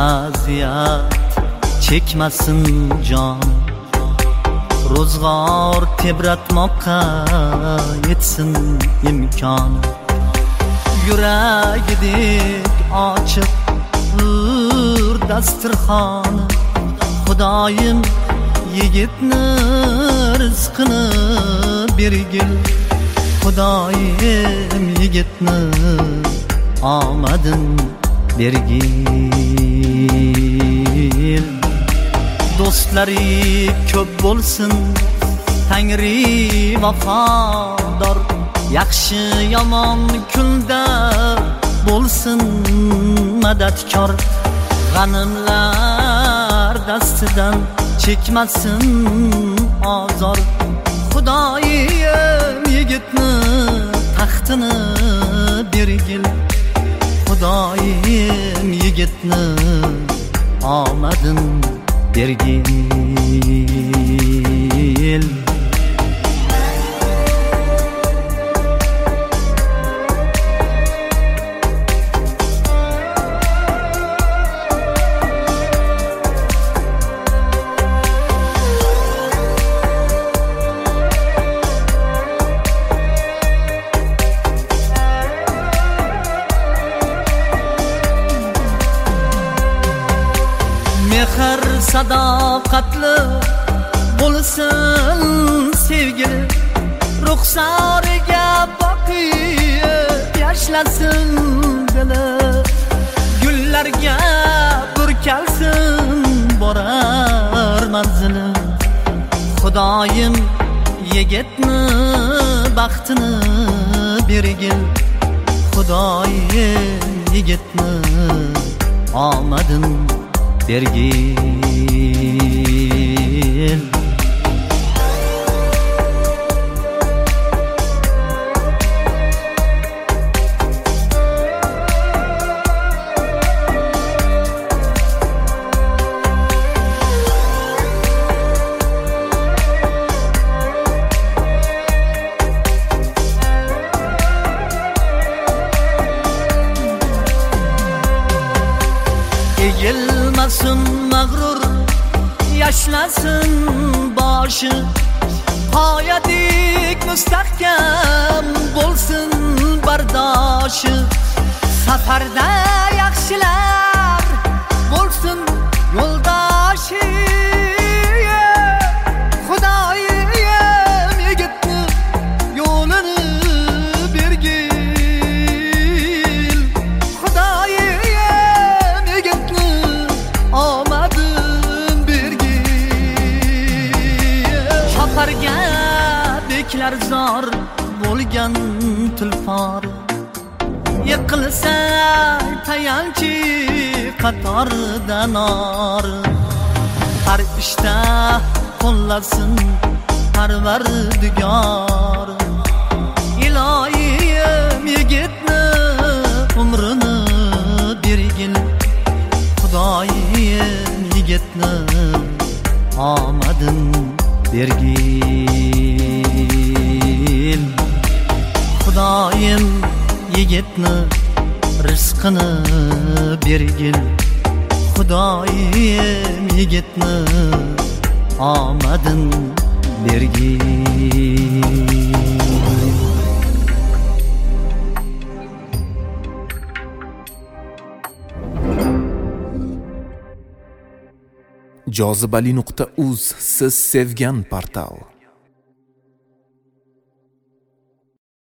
aziyat chekmasin jon, ro'zg'or tebratmoqqa yetsin imkon. Yuragidek ochiq hur dasturxoni, Xudoyim yigitni rizqini bergil, Xudoyim yigitni omadin bergil. Do'stlari ko'p bo'lsin, Tangri vafodor, yaxshi yomon kunda bo'lsin madadkor. G'animlar dastidan chekmasin ozor, Xudoyim yigitni taxtini bergil, Xudoyim yigitni omadin bergil. Mehr sadoqatli bo'lsin sevgili, ruxsoriga boqib yashlasin dili, gullarga burkalsin borar manzili. Xudoyim yigitni baxtini bergil, Xudoyim yigitni omadin bergil. Egilmasin mag'rur, yashlasin boshi, qoyadek mustahkam bo'lsin bardoshi. Safarda yaxshilar bo'lsin yo'ldoshi, Xudoyim yigitni yo'lini bergil, Xudoyim yigitni omadin bergil. Choparga beklar zor bo'lgan tulpor, yiqilsa tayanchi qatorda nor. Har ishda qo'llasin Parvardigor, iloyim yigitni umrini bergil, Xudoyim yigitni omadin bergil. Xudoyim yigitni rizqini bergil, Xudoyim yigitni omadin bergil. Jozibali.uz siz sevgan portal.